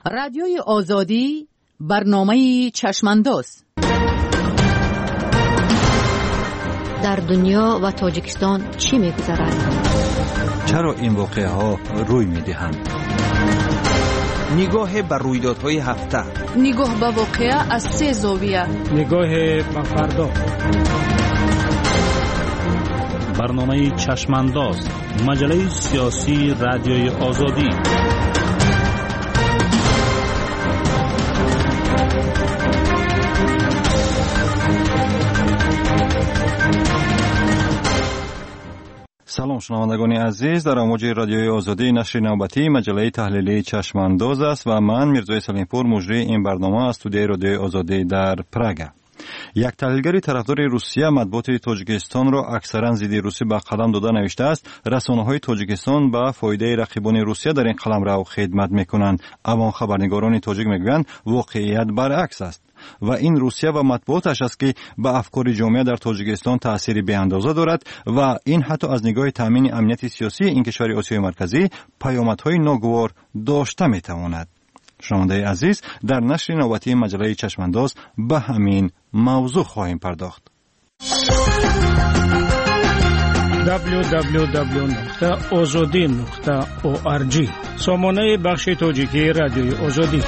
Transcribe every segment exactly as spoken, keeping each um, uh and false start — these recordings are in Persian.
رادیوی آزادی برنامه چشمانداز. در دنیا و تاجیکستان چی می‌گذرد؟ چرا این واقعه ها روی می‌دهند؟ نگاه بر رویدادهای هفته، نگاه به واقعه از سه زاویه، نگاه به فردا. برنامه چشمانداز، مجله سیاسی رادیوی آزادی. سلام شنوندگان عزیز، در امواج رادیوی آزادی نشر نوبتی مجله تحلیلی چشمانداز است و من میرزای سلیمپور مجری این برنامه از استودیوی رادیوی آزادی در پراگ. یک تحلیلگر طرفدار روسیه مطبوعات تاجیکستان را اکثرا ضد روسیه به قلم داده نوشته است رسانه‌های تاجیکستان به فایده رقیبان روسیه در این قلمرو خدمت می‌کنند، اما خبرنگاران تاجیک میگویند واقعیت برعکس است و این روسیه و مطبوعاتش است که به افکار جامعه در تاجیکستان تأثیر بی‌اندازه دارد و این حتی از نگاه تامین امنیت سیاسی این کشور آسیای مرکزی پیامدهای ناگوار داشته می‌تواند. شنونده عزیز، در نشر نوبتی مجله چشمانداز به همین موضوع خواهیم پرداخت. دبلیو دبلیو دبلیو نقطه آزادی نقطه او آر جی سامانه بخش تاجیکی رادیوی آزادی.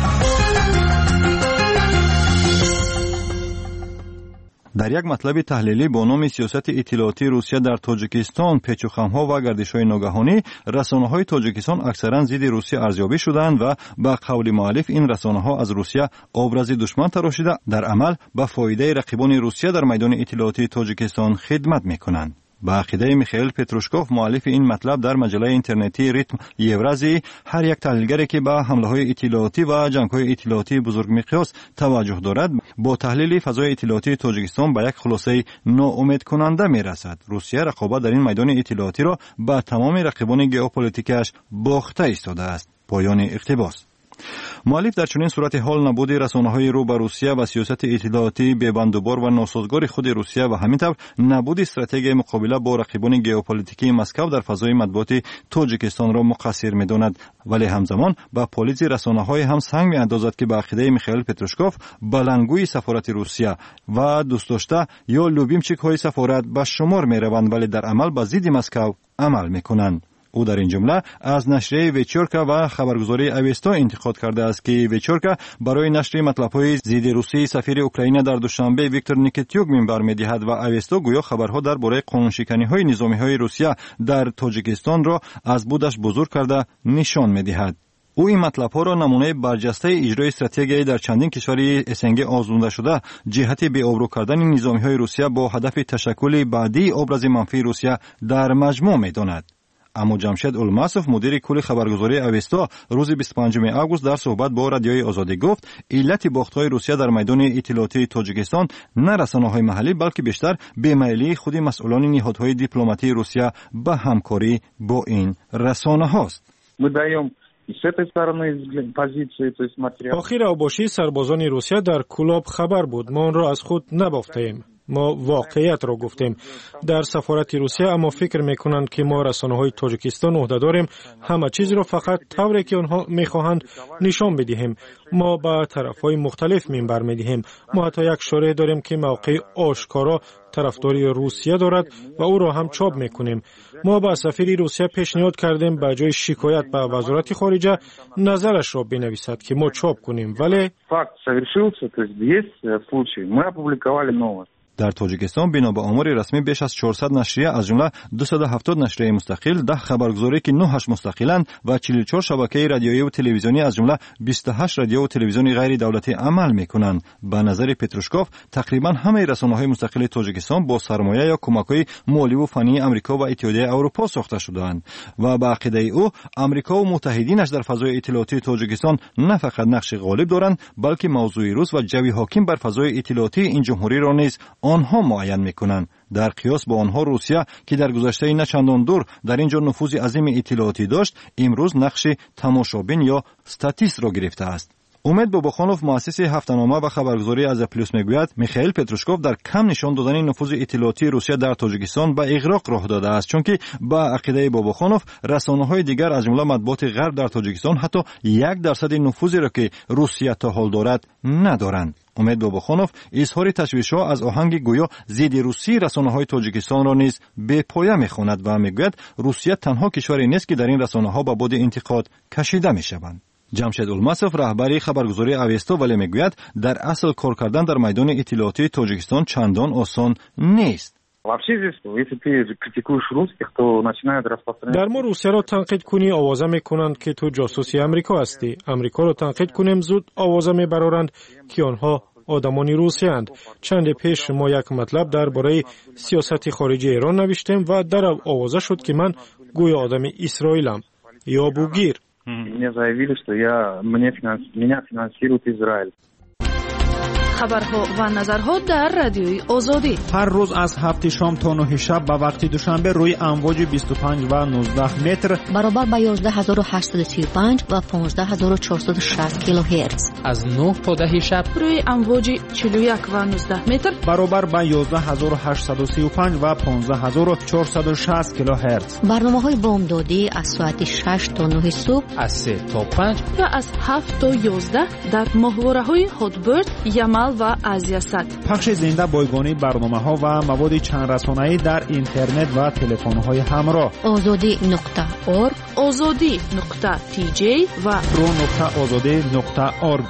در یک مطلب تحلیلی با نام سیاست اطلاعاتی روسیه در تاجیکستان، پیچ و خم‌ها و گردش‌های ناگهانی، رسانه‌های تاجیکستان اکثرا ضد روسیه ارزیابی شدند و به قول مؤلف این رسانه‌ها از روسیه ابراز دشمن تراشیده، در عمل به فایده رقیبان روسیه در میدان اطلاعاتی تاجیکستان خدمت می‌کنند. با عقیده میخائیل پتروشکوف مؤلف این مطلب در مجله اینترنتی ریتم یورازی، هر یک تحلیلگری که به حمله‌های اطلاعاتی و جنگ‌های اطلاعاتی بزرگ مقیاس توجه دارد با تحلیل فضای اطلاعاتی تاجیکستان به یک خلاصه ناامید کننده میرسد. روسیه رقابت در این میدان اطلاعاتی را به تمام رقیبان ژئوپلیتیکش باخته ایستاده است. پایان اقتباس. مؤلف در چنین صورت حال نبود رسانه‌های رو به روسیه و سیاست اطلاعاتی بی‌بندوبار و ناسازگار خود روسیه و همینطور نبود استراتژی مقابله با رقیبان ژئوپلیتیکی مسکو در فضای مطبوعات تاجیکستان را مقصر می‌داند، ولی همزمان با پالیسی رسانه‌های هم سنگ می‌اندازد که به عقیده میخائیل پتروشکوف بلندگوی سفارت روسیه و دوست داشته یا لوبیمچیک‌های سفارت به شمار می‌روند، ولی در عمل به ضد مسکو عمل می‌کنند. او در این جمله از نشریه ویچورکا و خبرگزاری اوستا انتقاد کرده است که ویچورکا برای نشر مطلب‌های ضد روسی سفیر اوکراین در دوشنبه ویکتور نیکیتیوک منبر می‌دهد و اوستا گویا خبرها درباره قانون‌شکنی‌های نظامی‌های روسیه در تاجیکستان را از بودش بزرگ کرده نشان می‌دهد. او این مطلب‌ها را نمونه برجسته اجرای استراتژی در چندین کشور اسنگ آزموده شده جهت بی‌آبرو کردن نظامی‌های روسیه با هدف تشکل بعدی ابراز منفی روسیه در مجموع می‌داند. اما جمشید الماسوف مدیر کل خبرگزاری اوستا روز بیست و پنجم آگوست در صحبت با رادیوی آزادی گفت علت باخت‌های روسیه در میدان اطلاعاتی تاجیکستان نه رسانه‌های محلی بلکه بیشتر بی‌میلی خود مسئولان نهادهای دیپلماتی روسیه به همکاری با این رسانه‌هاست. آخر اوباشی سربازان روسیه در کلاب خبر بود، ما آن را از خود نبافتیم. ما واقعیت را گفتیم در سفارت روسیه، اما فکر میکنند که ما رسانه‌های تاجیکستان عهده داریم همه چیز را فقط طوری که آنها میخواهند نشان بدهیم. ما به طرفهای مختلف منبر میدهیم. ما حتی یک شارع داریم که موقع آشکارا طرفداری روسیه دارد و او را هم چاپ میکنیم. ما به سفیر روسیه پیشنهاد کردیم به جای شکایت به وزارت خارجه نظرش را بنویسد که ما چاپ کنیم، ولی در تاجیکستان بنا به آمار رسمی بیش از چهارصد نشریه از جمله دویست و هفتاد نشریه مستقل، ده خبرگزاری که نه مستقلند و چهل و چهار شبکه رادیویی و تلویزیونی از جمله بیست و هشت رادیو و تلویزیون غیر دولتی عمل میکنند. به نظر پتروشکوف تقریبا همه رسانه‌های مستقل تاجیکستان با سرمایه یا کمک‌های مالی و فنی آمریکا و اتحادیه اروپا ساخته شده‌اند و به عقیده او آمریکا و متحدینش در فضای اطلاعاتی تاجیکستان نه فقط نقش غالب دارند بلکه موضوع روس و جوی حاکم بر فضای اطلاعاتی این جمهوری را نیز آنها معین میکنند. در قیاس با آنها روسیه که در گذشته نه چندان دور در اینجا نفوذ عظیم اطلاعاتی داشت، امروز نقش تماشابین یا استاتیست را گرفته است. امید باباخانوف مؤسس هفته‌نامه و خبرگزاری از پلیوس میگوید میخائیل پتروشکوف در کم نشان دادن نفوذ اطلاعاتی روسیه در تاجیکستان به اغراق راه داده است، چون که با عقیده باباخانوف رسانه‌های دیگر از جمله مطبوعات غرب در تاجیکستان حتی یک درصد نفوذی را که روسیه تا حال دارد ندارند. امید باباخانوف اظهار تشویش‌ها از آهنگ گویا ضد روسی رسانه‌های تاجیکستان را نیز به پایه می‌خواند و میگوید روسیه تنها کشوری نیست که در این رسانه‌ها به باد انتقاد کشیده می‌شوند. جمشید الماسوف رهبری خبرگزاری اوستا ولی میگوید در اصل کار کردن در میدان اطلاعاتی تاجیکستان چندان آسان نیست. در ما روسیه را تنقید کنی آوازه میکنند که تو جاسوسی امریکا هستی. امریکا را تنقید کنیم زود آوازه میبرارند که آنها آدمانی روسیه اند. چند پیش ما یک مطلب درباره سیاست خارجی ایران نوشتیم و در آوازه شد که من گویا آدم اسرائیلم یا بوگیر. Мне заявили, что я, мне финанс, меня финансирует Израиль. خبرها و نظرها در رادیوی آزادی. هر روز از هفت شام تا نه شب به وقت دوشنبه روی امواج بیست و پنج و نوزده متر برابر با یازده هزار و هشتصد و سی و پنج و پانزده هزار و چهارصد و شصت کیلوهرتز. از نه تا ده شب روی امواج چهل و یک و نوزده متر برابر با یازده هزار و هشتصد و سی و پنج و پانزده هزار و چهارصد و شصت کیلوهرتز. برنامه‌های بامدادی از ساعت شش تا نه صبح، از سه تا پنج و از هفت تا یازده در ماهواره‌های هاتبرد، یمل و آزیاست. پخش زنده بایگانی برنامه‌ها و مواد چند رسانه‌ای در اینترنت و تلفن‌های همراه. آزادی نقطه اورگ، آزادی نقطه تی جی و رو نقطه آزادی نقطه اورگ.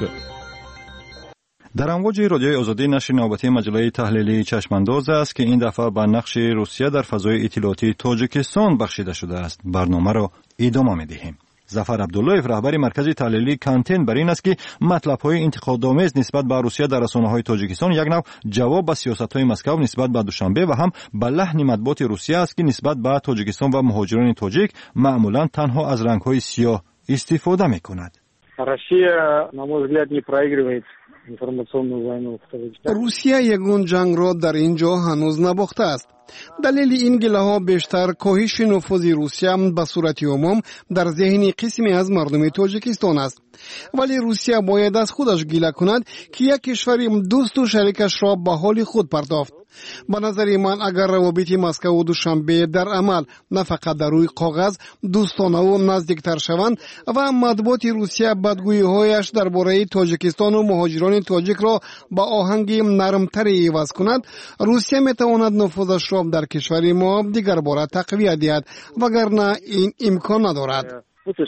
در امواج رادیوی آزادی نشر نوبتی مجله تحلیلی چشمانداز است که این دفعه به نقش روسیه در فضای اطلاعاتی تاجیکستان بخشیده شده است. برنامه را ادامه می‌دهیم. ظفر عبداللهیف رهبر مرکز تحلیلی کانتین بر این است که مطلب‌های انتقادآمیز نسبت به روسیه در رسانه‌های تاجیکستان یک نوع جواب به سیاست‌های مسکو نسبت به دوشنبه و هم به لحن مطبوعات روسیه است که نسبت به تاجیکستان و مهاجران تاجیک معمولاً تنها از رنگ‌های سیاه استفاده می‌کند. روسیه на мой взгляд не проигрывает информационную войну в Таджикистане. روسیه یگان جنگ را در اینجا هنوز نباخته است. دلیل این گله ها بیشتر کاهش نفوذ روسیه به صورت عموم در ذهن قسمی از مردم تاجیکستان است. ولی روسیه باید از خودش گله کند که یک کشور دوست و شریکش را به حال خود پرداخت. به نظر من اگر روابط مسکو و دوشنبه در عمل نه فقط در روی کاغذ دوستانه و نزدیکتر شوند و مطبوعات روسیه بدگویی هایش درباره تاجیکستان و مهاجران تاجیک را با آهنگ نرمتری عوض کند، روسیه میتواند نفوذش را در کشور ما دیگر باره تقویت دهد، وگرنه این امکان ندارد.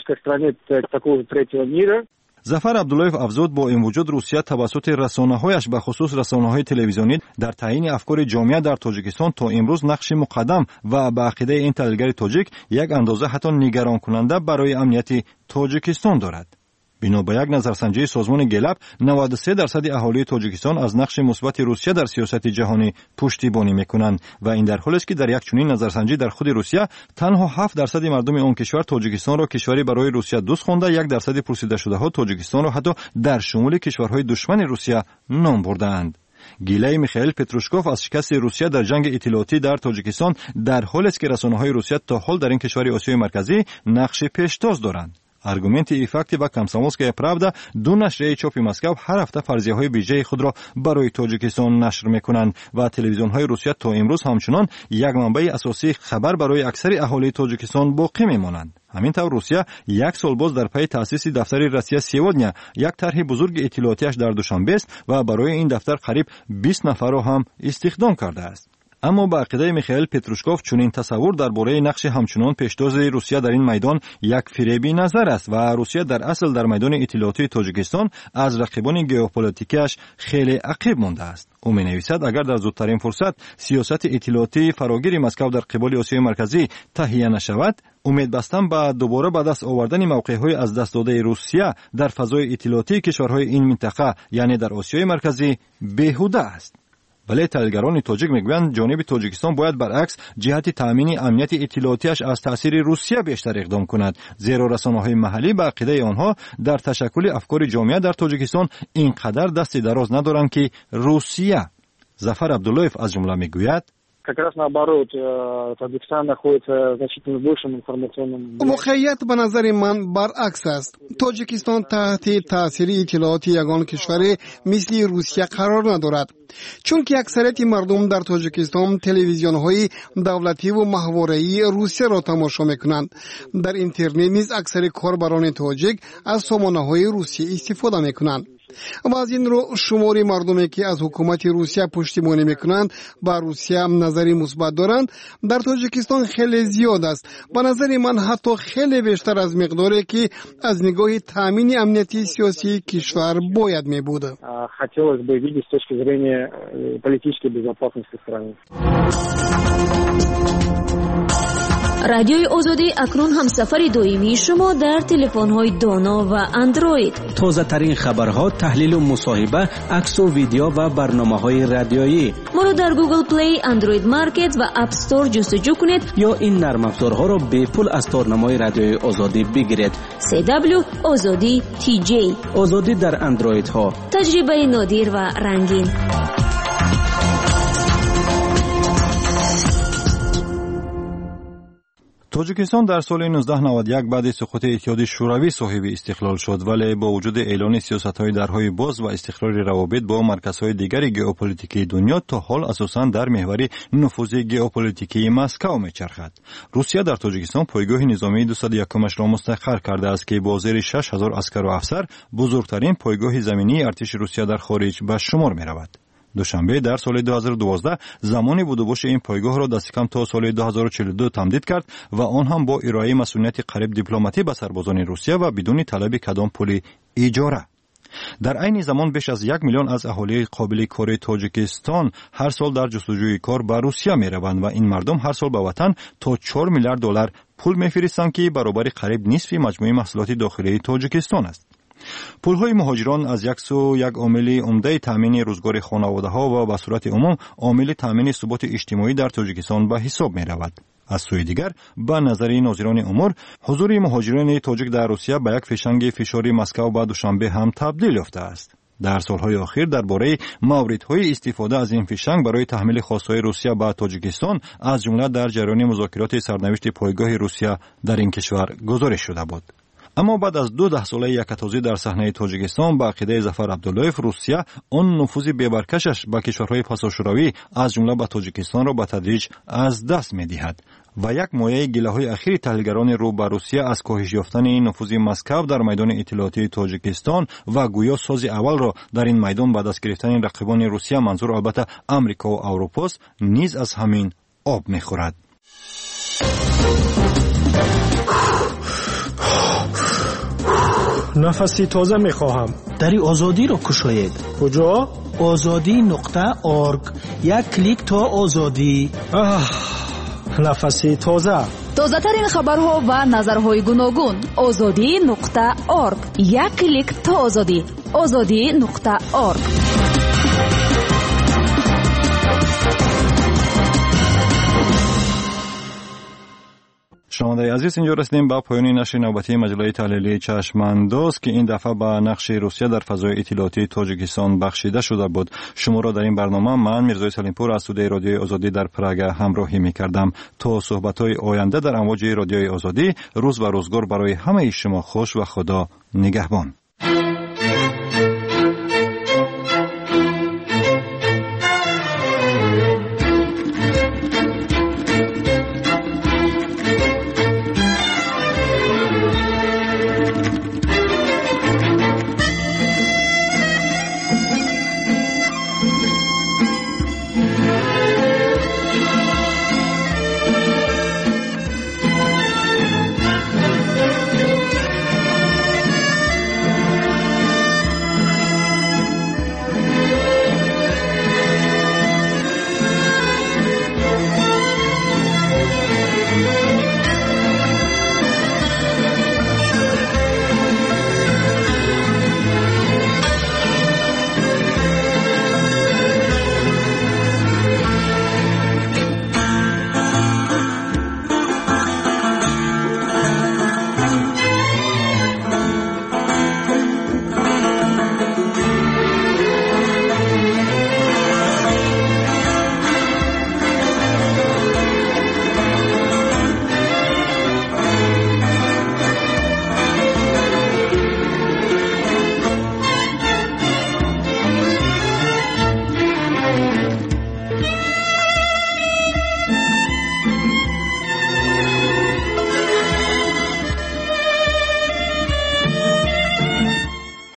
ظفر عبداللهیف افزود با این وجود روسیه توسط رسانه‌هایش به خصوص رسانه‌های تلویزیونی در تعیین افکار جامعه در تاجیکستان تا امروز نقش مقدم و به عقیده این تحلیلگر تاجیک یک اندازه حتی نگران کننده برای امنیت تاجیکستان دارد. بنا به یک نظرسنجی سازمان گلب نود و سه درصد اهالی تاجیکستان از نقش مثبت روسیه در سیاست جهانی پشتیبانی میکنند و این در حالی است که در یک چنین نظرسنجی در خود روسیه تنها هفت درصد مردم آن کشور تاجیکستان را کشوری برای روسیه دوست خوانده، یک درصد پرسیده شده ها تاجیکستان را حتی در شمول کشورهای دشمن روسیه نام بردند. گیله میخائیل پتروشکوف از شکست روسیه در جنگ اطلاعاتی در تاجیکستان در حالی است که رسانه‌های روسیه تا حال در این کشور آسیای مرکزی نقش پیشتاز دارند. аргументи ифакти ва комсомольская правда ду нашрияи чопи Москав ҳар ҳафта фарзияҳои беҷаи худро барои тоҷикистон нашр мекунанд ва телевизионҳои русия то имрӯз ҳамчунон як манбаи асосии хабар барои аксари аҳолии тоҷикистон боқӣ мемонанд. ҳамин тавр русия як сол боз дар пайи таъсиси дафтари россия сегодня як тарҳи бузурги иттилоотиаш дар душанбест ва барои ин дафтар қариб бист нафарро ҳам истихдом кардааст. اما با عقیده میخائیل پتروشکوف چنین تصور درباره نقش همچنان پیشتاز روسیه در این میدان یک فریبی نظر است و روسیه در اصل در میدان اطلاعاتی تاجیکستان از رقیبان ژئوپلیتیکیش خیلی عقب مانده است. او می‌نویسد اگر در زودترین فرصت سیاست اطلاعاتی فراگیر مسکو در قبال آسیای مرکزی تهیه نشود، امید بستن به دوباره به دست آوردن موقع‌های از دست داده روسیه در فضای اطلاعاتی کشورهای این منطقه یعنی در آسیای مرکزی بیهوده است. ولی تحلیلگران تاجیک میگویند جانب تاجیکستان باید برعکس جهت تامین امنیت اطلاعاتیش از تاثیر روسیه بیشتر اقدام کند، زیرا رسانه‌های محلی به عقیده آنها در تشکل افکار جامعه در تاجیکستان اینقدر دست دراز ندارند که روسیه. ظفر عبداللهیف از جمله میگوید Как раз наоборот, Таджикистан находится в значительно большем информационном... واقعیت به نظر من برعکس است. تاجیکستان تحت تاثیر اطلاعات یگان کشور مثل روسیه قرار ندارد. چون که اکثریت مردم در تاجیکستان تلویزیون های دولتی و محوریه‌ای روسیه را تماشا میکنند. در اینترنت نیز اکثر کاربران تاجیک از سامانه های روسیه استفاده میکنند. و از این رو شماری مردمی که از حکومت روسیه پشتیبانی میکنند با روسیه نظری مثبت دارند در تاجیکستان خیلی زیاد است. به نظر من حتی خیلی بیشتر از مقداری که از نگاه تامین امنیتی سیاسی کشور باید می بود. хотелось бы видеть с точки зрения политической безопасности страны. رادیوی آزادی اکنون همسفر دائمی شما در تلفن‌های دانا و اندروید. تازه ترین خبرها، تحلیل و مصاحبه، عکس و ویدیو و برنامه‌های رادیویی. ما رو در گوگل پلی، اندروید مارکت و اپ استور جستجو کنید یا این نرم افزارها را به پول از تارنمای رادیوی آزادی بگیرید. سی دبلیو آزادی تی جی. آزادی در اندروید ها. تجربه نادر و رنگین. تاجیکستان در سال نوزده نود و یک بعد سقوط اتحاد شوروی صاحب استقلال شد، ولی با وجود اعلان سیاست‌های درهای باز و استقرار روابط با مرکزهای دیگر ژئوپلیتیکی دنیا تا حال اساساً در محور نفوذ ژئوپلیتیکی مسکو می‌چرخد. روسیه در تاجیکستان پایگاه نظامی دویست و یک را مستقر کرده است که با زیر شش هزار عسکر و افسر بزرگترین پایگاه زمینی ارتش روسیه در خارج به شمار می‌رود. دوشنبه در سال دو هزار و دوازده زمان بود و بوش این پایگاه را دست کم تا سال دو هزار و چهل و دو تمدید کرد و آن هم با ارائه مسئولیت قریب دیپلماتی به سربازان روسیه و بدون طلب کدام پول اجاره. در عین زمان بیش از یک میلیون از اهالی قابل کار تاجیکستان هر سال در جستجوی کار به روسیه می روند و این مردم هر سال به وطن تا چهار میلیارد دلار پول میفرستند که برابر قریب نصف مجموع محصولات داخلی تاجیکستان است. پولهای مهاجران از یک سو یک عامل عمده تامین روزگار خانواده‌ها و به صورت عموم عامل تامین ثبات اجتماعی در تاجیکستان به حساب می رود. از سوی دیگر به نظر ناظران امور حضور مهاجران تاجیک در روسیه به یک فشنگ فشاری مسکو و دوشنبه هم تبدیل یافته است. در سالهای اخیر درباره موردهای استفاده از این فشنگ برای تحمیل خواستهای روسیه به تاجیکستان از جمله در جریان مذاکرات سرنوشت پایگاه روسیه در این کشور گزارش شده بود. اما بعد از دو ده ساله یکتازی در صحنه تاجیکستان با عقیده ظفر عبداللهیف، روسیه آن نفوذ بی‌برکشش به کشورهای پاساشوروی از جمله به تاجیکستان را به تدریج از دست می‌دهد و یک مایه گله‌های اخیر تحلیلگران رو به روسیه از کاهش یافتن نفوذ مسکو در میدان اطلاعاتی تاجیکستان و گویا ساز اول را در این میدان بعد از گرفتن رقیبان روسیه، منظور البته آمریکا و اروپا، نیز از همین آب می‌خورد. نفسی تازه میخواهم. دری آزادی را کشاید. کجا؟ آزادی نقطه آرگ. یک کلیک تا آزادی. آه، نفسی تازه. تازه ترین خبرها و نظرهای گوناگون. آزادی نقطه آرگ. یک کلیک تا آزادی. آزادی نقطه آرگ. شنوندگان عزیز، اینجا رسیدیم به پایان نشر نوبتی مجله تحلیلی چشم‌انداز که این دفعه به نقش روسیه در فضای اطلاعاتی تاجیکستان بخشیده شده بود. شما را در این برنامه من میرزای سلیمپور از استودیوی رادیوی آزادی در پراگ همراهی می‌کردم. تا صحبت‌های آینده در امواج رادیوی آزادی، روز و روزگار برای همه شما خوش و خدا نگهبان.